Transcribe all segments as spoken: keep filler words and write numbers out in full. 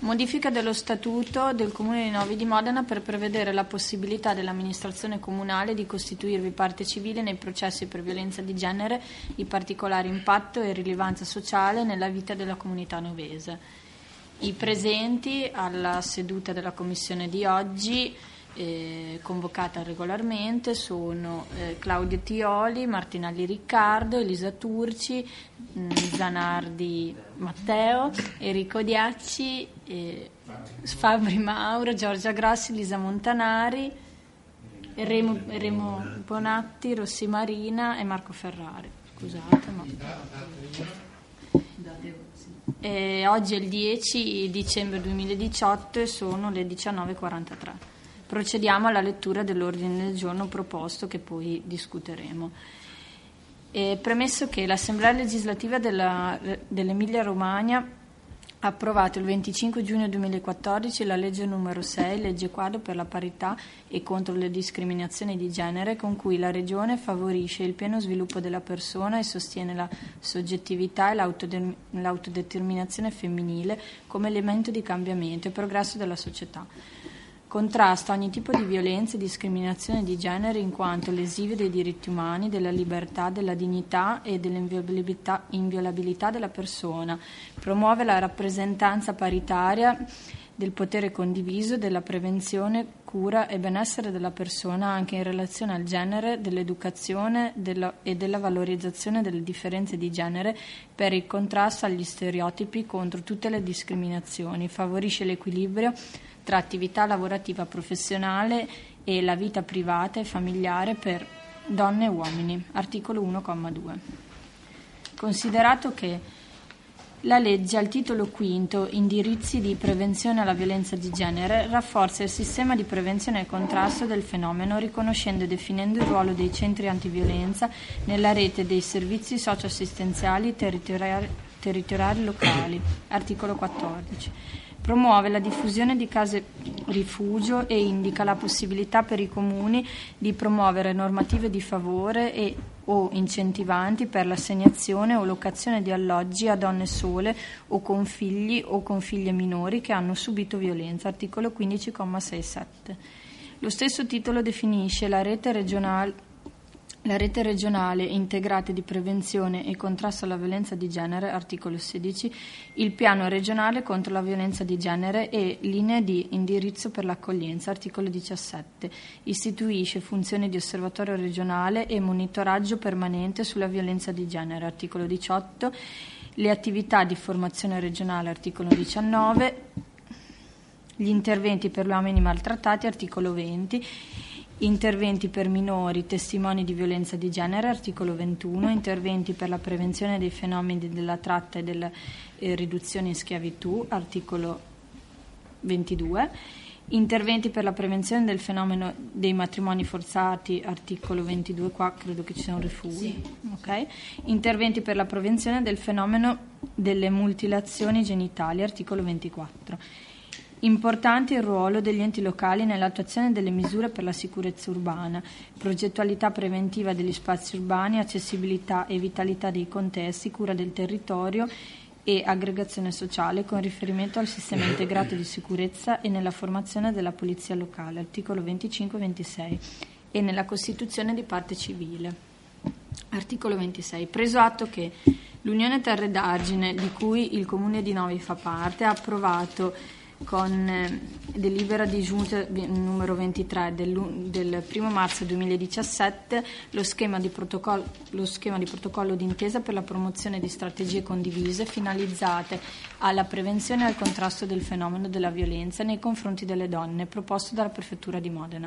Modifica dello Statuto del Comune di Novi di Modena per prevedere la possibilità dell'amministrazione comunale di costituirvi parte civile nei processi per violenza di genere di particolare impatto e rilevanza sociale nella vita della comunità novese. I presenti alla seduta della Commissione di oggi, eh, convocata regolarmente, sono eh, Claudio Tioli, Martinelli Riccardo, Elisa Turci, mh, Zanardi Matteo, Enrico Diacci, eh, Fabri Mauro, Giorgia Grassi, Lisa Montanari, Remo, Remo Bonatti, Rossi Marina e Marco Ferrari. Scusate, ma... E oggi è il dieci dicembre duemiladiciotto e sono le diciannove e quarantatré. Procediamo alla lettura dell'ordine del giorno proposto che poi discuteremo. E premesso che l'Assemblea legislativa della, dell'Emilia Romagna ha approvato il venticinque giugno duemilaquattordici la legge numero sei, legge quadro per la parità e contro le discriminazioni di genere, con cui la Regione favorisce il pieno sviluppo della persona e sostiene la soggettività e l'autodeterminazione femminile come elemento di cambiamento e progresso della società. Contrasta ogni tipo di violenza e discriminazione di genere in quanto lesive dei diritti umani, della libertà, della dignità e dell'inviolabilità inviolabilità della persona. Promuove la rappresentanza paritaria del potere condiviso, della prevenzione, cura e benessere della persona anche in relazione al genere, dell'educazione della, e della valorizzazione delle differenze di genere per il contrasto agli stereotipi contro tutte le discriminazioni. Favorisce l'equilibrio tra attività lavorativa professionale e la vita privata e familiare per donne e uomini. Articolo uno, comma due. Considerato che la legge al titolo quinto, indirizzi di prevenzione alla violenza di genere, rafforza il sistema di prevenzione e contrasto del fenomeno, riconoscendo e definendo il ruolo dei centri antiviolenza nella rete dei servizi socioassistenziali territoriali, territoriali locali. Articolo quattordici. Promuove la diffusione di case rifugio e indica la possibilità per i comuni di promuovere normative di favore e o incentivanti per l'assegnazione o locazione di alloggi a donne sole o con figli o con figlie minori che hanno subito violenza. Articolo quindici, comma sei sette. Lo stesso titolo definisce la rete regionale La rete regionale integrata di prevenzione e contrasto alla violenza di genere, articolo sedici, il piano regionale contro la violenza di genere e linee di indirizzo per l'accoglienza, articolo diciassette, istituisce funzioni di osservatorio regionale e monitoraggio permanente sulla violenza di genere, articolo diciotto, le attività di formazione regionale, articolo diciannove, gli interventi per gli uomini maltrattati, articolo venti, interventi per minori, testimoni di violenza di genere, articolo ventuno, interventi per la prevenzione dei fenomeni della tratta e della eh, riduzione in schiavitù, articolo ventidue, interventi per la prevenzione del fenomeno dei matrimoni forzati, articolo ventidue, qua credo che ci sia un refuso, sì. Okay. Interventi per la prevenzione del fenomeno delle mutilazioni genitali, articolo ventiquattro. Importante il ruolo degli enti locali nell'attuazione delle misure per la sicurezza urbana, progettualità preventiva degli spazi urbani, accessibilità e vitalità dei contesti, cura del territorio e aggregazione sociale con riferimento al sistema integrato di sicurezza e nella formazione della polizia locale, articolo venticinque ventisei, e nella costituzione di parte civile. Articolo ventisei. Preso atto che l'Unione Terre d'Argine, di cui il Comune di Novi fa parte, ha approvato con eh, delibera di giunta numero ventitré del, del primo marzo duemiladiciassette lo schema di protocollo, lo schema di protocollo d'intesa per la promozione di strategie condivise finalizzate alla prevenzione e al contrasto del fenomeno della violenza nei confronti delle donne, proposto dalla Prefettura di Modena.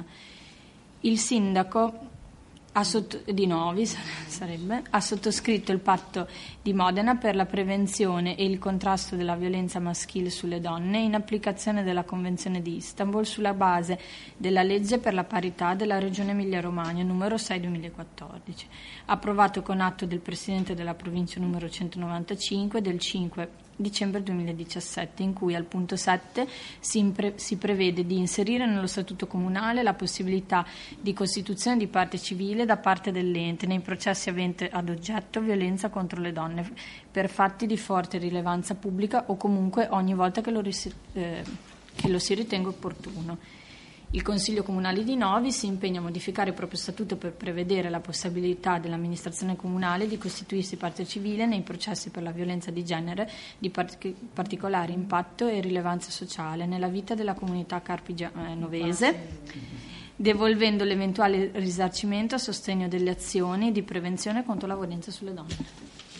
Il sindaco Ha sotto, di Novi sarebbe, ha sottoscritto il patto di Modena per la prevenzione e il contrasto della violenza maschile sulle donne in applicazione della Convenzione di Istanbul sulla base della legge per la parità della Regione Emilia-Romagna numero sei duemilaquattordici, approvato con atto del Presidente della Provincia numero centonovantacinque del cinque dicembre duemiladiciassette, in cui al punto sette si, impre- si prevede di inserire nello statuto comunale la possibilità di costituzione di parte civile da parte dell'ente nei processi aventi ad oggetto violenza contro le donne per fatti di forte rilevanza pubblica o comunque ogni volta che lo, ris- eh, che lo si ritenga opportuno. Il Consiglio Comunale di Novi si impegna a modificare il proprio statuto per prevedere la possibilità dell'amministrazione comunale di costituirsi parte civile nei processi per la violenza di genere di part- particolare impatto e rilevanza sociale nella vita della comunità carpigenovese, devolvendo l'eventuale risarcimento a sostegno delle azioni di prevenzione contro la violenza sulle donne.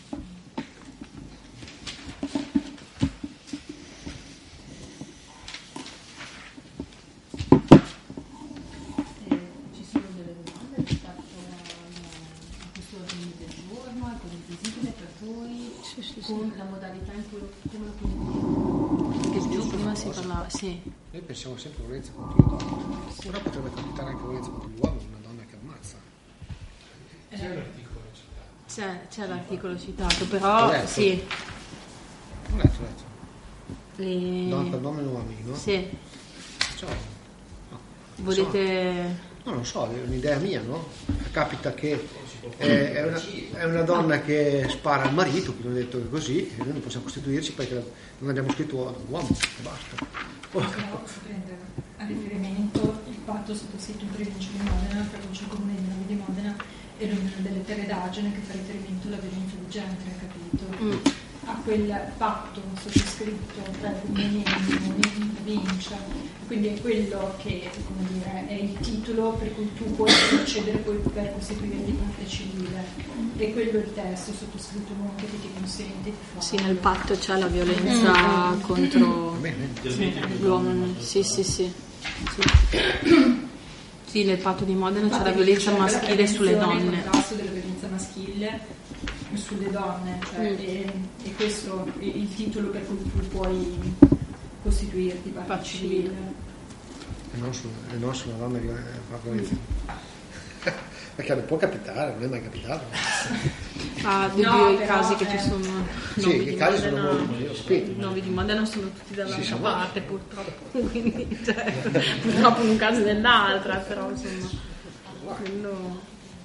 Con la modalità in cui lo, come lo condividiamo. Che prima si parlava, sì. Noi pensiamo sempre a violenza contro le donne, sì. Però potrebbe capitare anche violenza contro l'uomo, una donna che ammazza. Eh, c'è l'articolo citato. C'è, c'è l'articolo citato, però letto. sì. Ho letto, ho letto. Le... Donna per donne e uomini, no? Sì. Cioè, no, Volete... So. No, non so, è un'idea mia, no? Capita che è, è, una, è una donna che spara al marito, quindi ho detto che così, e noi non possiamo costituirci perché non abbiamo scritto uomo, e basta. Possiamo prendere a riferimento il patto sottoscritto in provincia di Modena tra il Comune di Novi di Modena e l'Unione delle Teredagine che fa riferimento alla violenza di genere, capito? Mm. A quel patto sottoscritto tra il Comune e in provincia, quindi è quello che, come dire, è il titolo per cui tu puoi procedere poi per costituirti parte civile, e quello è il testo sottoscritto nuovo che ti consente di fare. Sì, nel patto c'è la violenza mm. contro sì, l'uomo. Sì, sì, sì. Sì. Sì, nel patto di Modena c'è la violenza c'è maschile la sulle donne. Il contrasto della violenza maschile sulle donne, cioè, mm. e, e questo è il titolo per cui tu puoi costituirti parte civile. E non su, e non su una donna che fa violenza. Perché può capitare, non è mai capitato. Ah, devo no, dire i casi eh, che ci sono. Sì, i casi sono molto, io spinto. I novi di Modena sono tutti dall'altra sì, parte, purtroppo. Quindi, cioè, purtroppo in un caso dell'altra, però insomma. Quello...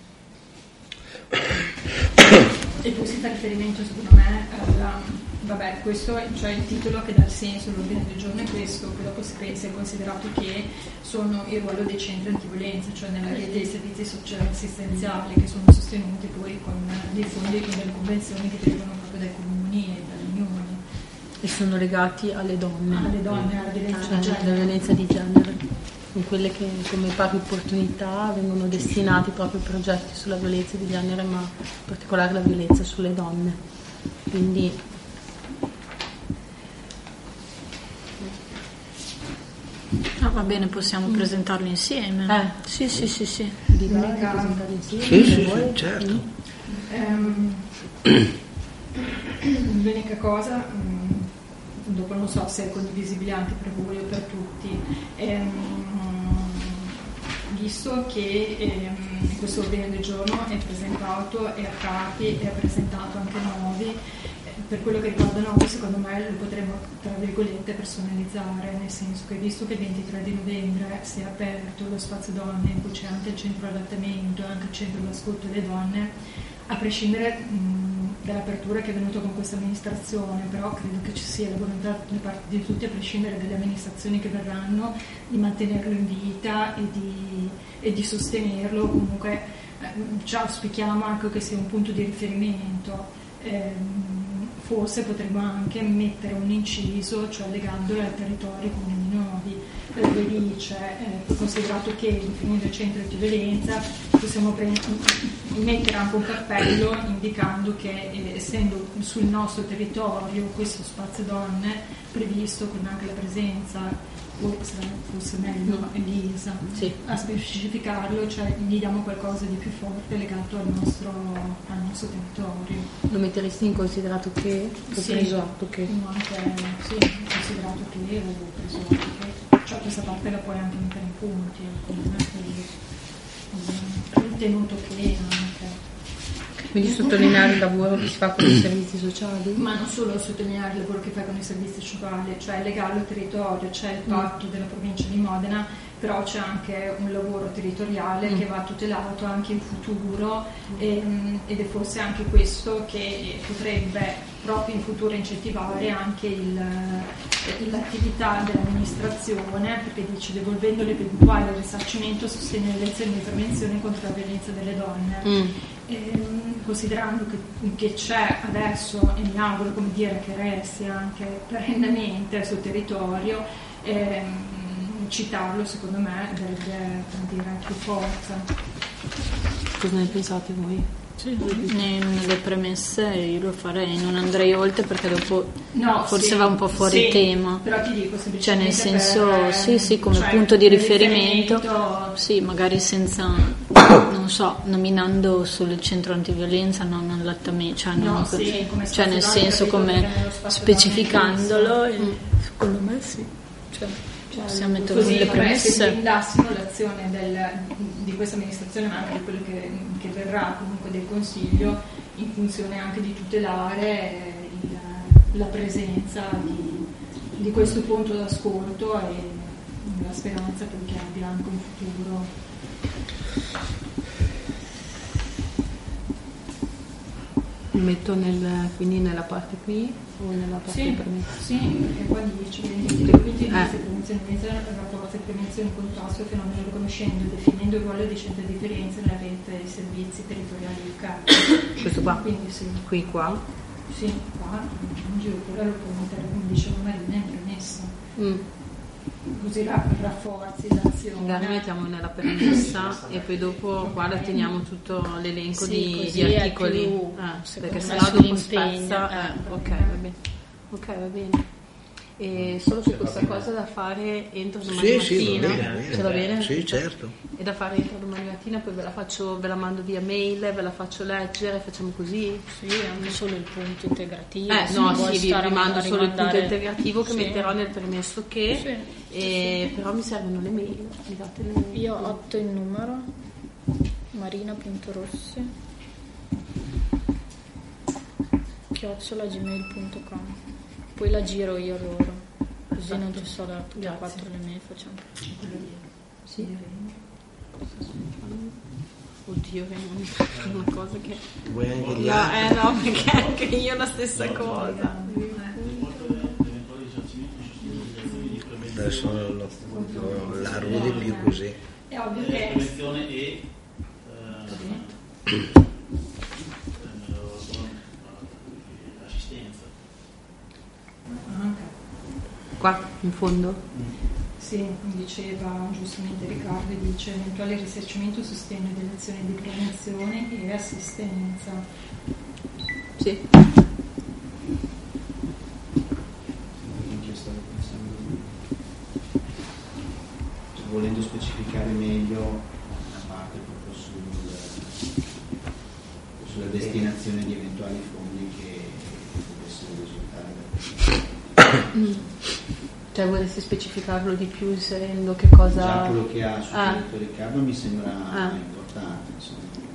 E poi si fa riferimento, secondo me, alla, vabbè, questo è cioè il titolo che dà il senso all'ordine del giorno, è questo, poi dopo si pensa, è considerato che sono il ruolo dei centri antiviolenza, cioè nella rete dei servizi sociali assistenziali che sono sostenuti poi con dei fondi e con delle convenzioni che derivano proprio dai comuni e dalle unioni. E sono legati alle donne. Alle donne, alla violenza cioè, di genere. Alla violenza di genere. In quelle che come pari opportunità vengono destinati proprio progetti sulla violenza di genere, ma in particolare la violenza sulle donne. Quindi ah, va bene, possiamo mm. presentarlo insieme. Eh. Sì, sì, sì, sì. Di presentare insieme. Sì, sì, sì, certo. Um, l'unica cosa, um, dopo non so se è condivisibile anche per voi o per tutti, um, visto che um, questo ordine del giorno è presentato e a capi e ha presentato anche Novi, per quello che riguarda Novi secondo me lo potremmo tra virgolette personalizzare, nel senso che visto che il ventitré di novembre si è aperto lo spazio donne in cui c'è anche il centro adattamento e anche il centro d'ascolto delle donne, a prescindere mh, dall'apertura che è venuta con questa amministrazione, però credo che ci sia la volontà da parte di tutti, a prescindere dalle amministrazioni che verranno, di mantenerlo in vita e di, e di sostenerlo. Comunque eh, ci auspichiamo anche che sia un punto di riferimento. Ehm, forse potremmo anche mettere un inciso, cioè legandolo al territorio comune di Novi, dove dice, eh, considerato che definendo il centro di violenza, possiamo pre- mettere anche un cappello indicando che eh, essendo sul nostro territorio questo spazio donne previsto con anche la presenza, forse fosse meglio Elisa, sì. a specificarlo, cioè gli diamo qualcosa di più forte legato al nostro, al nostro territorio. Lo metteresti in considerato che? Ho sì, preso atto che? Anche, sì, considerato che o preso atto che, cioè questa parte la puoi anche mettere in punti, come me, tenuto che anche. Quindi sottolineare il lavoro che si fa con i servizi sociali? Ma non solo sottolineare il lavoro che fai con i servizi sociali, cioè legare al territorio, c'è il patto della provincia di Modena, però c'è anche un lavoro territoriale mm. che va tutelato anche in futuro e, ed è forse anche questo che potrebbe proprio in futuro incentivare anche il, l'attività dell'amministrazione, perché dice devolvendo l'eventuale risarcimento sostegno le azioni di prevenzione contro la violenza delle donne. Mm. E, considerando che, che c'è adesso, e mi auguro come dire che resti anche perennemente sul territorio, ehm, citarlo secondo me darebbe dire più forza. Cosa ne pensate voi? Sì, nelle premesse io lo farei, non andrei oltre perché dopo no, forse sì, va un po' fuori sì, tema. Però ti dico semplicemente, cioè nel senso per, sì sì come cioè, punto di riferimento, riferimento sì, magari senza, non so, nominando solo il centro antiviolenza, non allattamento, cioè, no, non, sì, come cioè nel senso come specificandolo, e, secondo me sì, cioè, cioè, possiamo mettere così, le vabbè, premesse. se blindassimo l'azione del, di questa amministrazione, ma anche di quello che, che verrà comunque del Consiglio, in funzione anche di tutelare il, la presenza di, di questo punto d'ascolto e la speranza che abbia anche un futuro. Lo metto nel, quindi nella parte qui o nella parte sì, premessa? sì, perché qua dice che quindi eh. prevenzione rafforza il prevenzione e contrasto al fenomeno riconoscendo e definendo il ruolo dei centri di differenza nella rete dei servizi territoriali locali. Questo qua? Quindi sì. Qui qua? Sì, qua in giù, oppure lo può mettere come diceva Marina in premessa. Mm. Così rafforzi l'azione. Magari mettiamo nella premessa e poi dopo qua la teniamo tutto l'elenco sì, di, di articoli più, eh, perché me sennò dopo spezza, spezza eh, ok va bene ok va bene e solo su questa cosa da fare entro domani sì, mattina sì, va bene, ce va bene? Sì, certo. E da fare entro domani mattina, poi ve la faccio, ve la mando via mail, ve la faccio leggere, facciamo così? Sì, anche solo il punto integrativo. Eh no, sì, vi rimando solo il punto integrativo che sì. metterò nel premesso che, sì. E, però mi servono le mail. Mi date le... Io ho otto il numero, marina.rossi chiocciola gmail punto com, poi la giro io a loro, così esatto. Non ci sono da tutte e quattro le mail, facciamo. Sì. Oddio, è una cosa che... Vuoi anche gli no, altri? eh no, perché anche io la stessa cosa. Adesso lo, lo largo di più così. È ovvio che... Prevenzione e... assistenza. Qua, in fondo? Sì, diceva giustamente Riccardo, dice eventuale risarcimento, sostegno delle azioni di prevenzione e assistenza. Sì. Anche stavo pensando, cioè, volendo specificare meglio la parte proprio sul, sulla destinazione di eventuali fondi che potessero risultare da mm. Cioè vorresti specificarlo di più inserendo che cosa... Già quello che ha suggerito ah. Riccardo mi sembra ah. importante, insomma.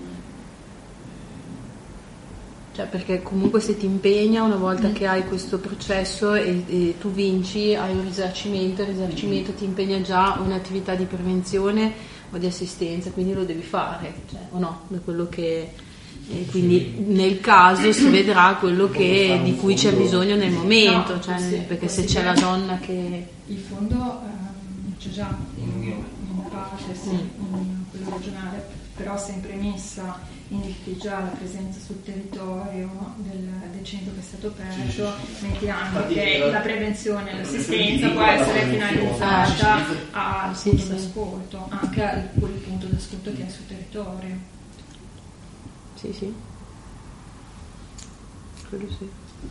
Cioè perché comunque se ti impegna una volta mm. che hai questo processo e, e tu vinci, hai un risarcimento, il risarcimento mm. ti impegna già un'attività di prevenzione o di assistenza, quindi lo devi fare, cioè, o no? Da quello che... E quindi nel caso si vedrà quello che, di cui c'è bisogno nel momento, no, cioè, sì, perché se c'è la donna che... Il fondo ehm, c'è già in, in parte, sì, in quello regionale, però sempre messa in difficoltà la presenza sul territorio del, del centro che è stato aperto, metti anche che la prevenzione e l'assistenza può essere finalizzata al punto d'ascolto, anche a quel punto d'ascolto che è sul territorio. Sì, sì, quello sì.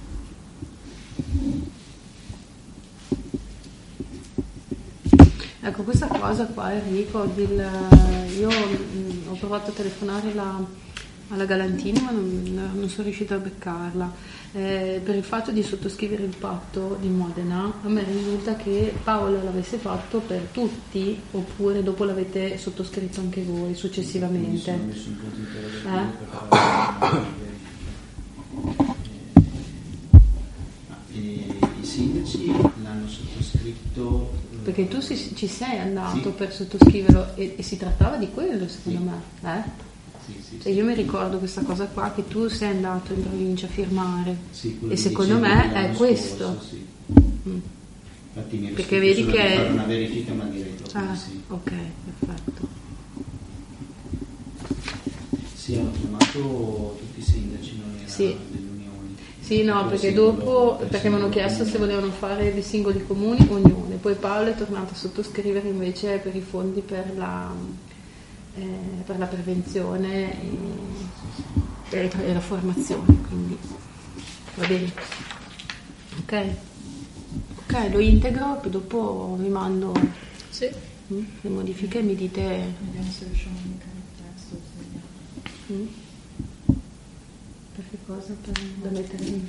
Ecco, questa cosa qua, Enrico, del, io mh, ho provato a telefonare la, alla Galantini ma non, non sono riuscita a beccarla. eh, per il fatto di sottoscrivere il patto di Modena, a me risulta che Paola l'avesse fatto per tutti, oppure dopo l'avete sottoscritto anche voi successivamente. Mi sono messo un punto interrogativo Eh? per fare e i sindaci l'hanno sottoscritto Perché tu si- ci sei andato Sì. per sottoscriverlo e, e si trattava di quello, secondo Sì. me. Eh? sì, sì, Cioè, io mi ricordo questa cosa qua, che tu sei andato in provincia a firmare. sì, quello E di secondo dicembre me è dell'anno questo. scorso, sì. Mm. Infatti mi ero Perché scritto vedi solo che- di fare una verifica, ma direi proprio Ah, di sì. ok, perfetto. Sì, hanno chiamato tutti i sindaci, non era Sì. delle unioni. Sì, no, Per perché singolo- dopo, per perché mi hanno singolo chiesto se comune. volevano fare dei singoli comuni ognune, poi Paolo è tornato a sottoscrivere invece per i fondi per la, eh, per la prevenzione e, e- e la formazione, quindi va bene. Ok, ok, lo integro, poi dopo vi mando Sì. mm, le modifiche e mi dite. Vediamo se riusciamo a indicare il testo. se- Mm? Per che cosa? Per, da mettere lì?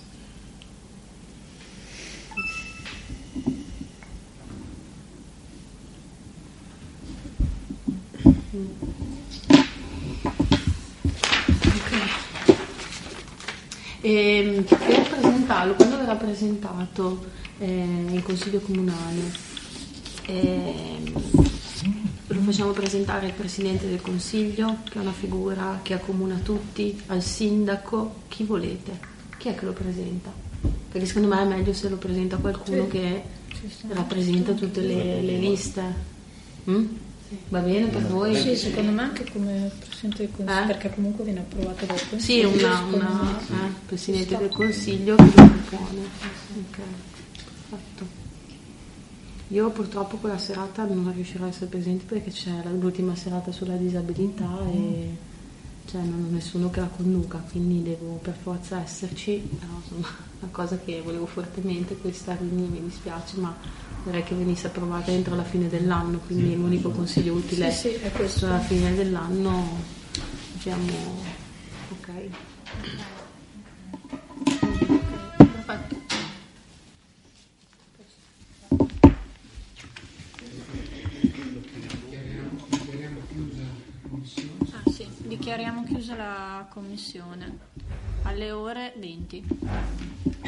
Mm. Ok. E per presentarlo, quando verrà presentato eh, in consiglio comunale, ehm, lo facciamo presentare al Presidente del Consiglio, che è una figura che accomuna tutti, al Sindaco, chi volete. Chi è che lo presenta? Perché secondo me è meglio se lo presenta qualcuno Sì. che Ci sta. rappresenta tutte le, le liste. Mm? Va bene per voi? Sì, secondo me anche come Presidente del Consiglio, Eh? perché comunque viene approvato dal Consiglio. Sì, una, secondo una me. eh, Presidente Ci sta. del Consiglio che lo propone. Ok, fatto. Io purtroppo quella serata non riuscirò a essere presente perché c'è la- l'ultima serata sulla disabilità e cioè, non ho nessuno che la conduca, quindi devo per forza esserci. Però, insomma, una cosa che volevo fortemente questa, quindi mi dispiace, ma vorrei che venisse approvata entro la fine dell'anno, quindi l'unico consiglio utile Sì, sì, è questo. alla fine dell'anno abbiamo. Ok. Perfetto. Ah, sì. Dichiariamo chiusa la commissione alle ore venti.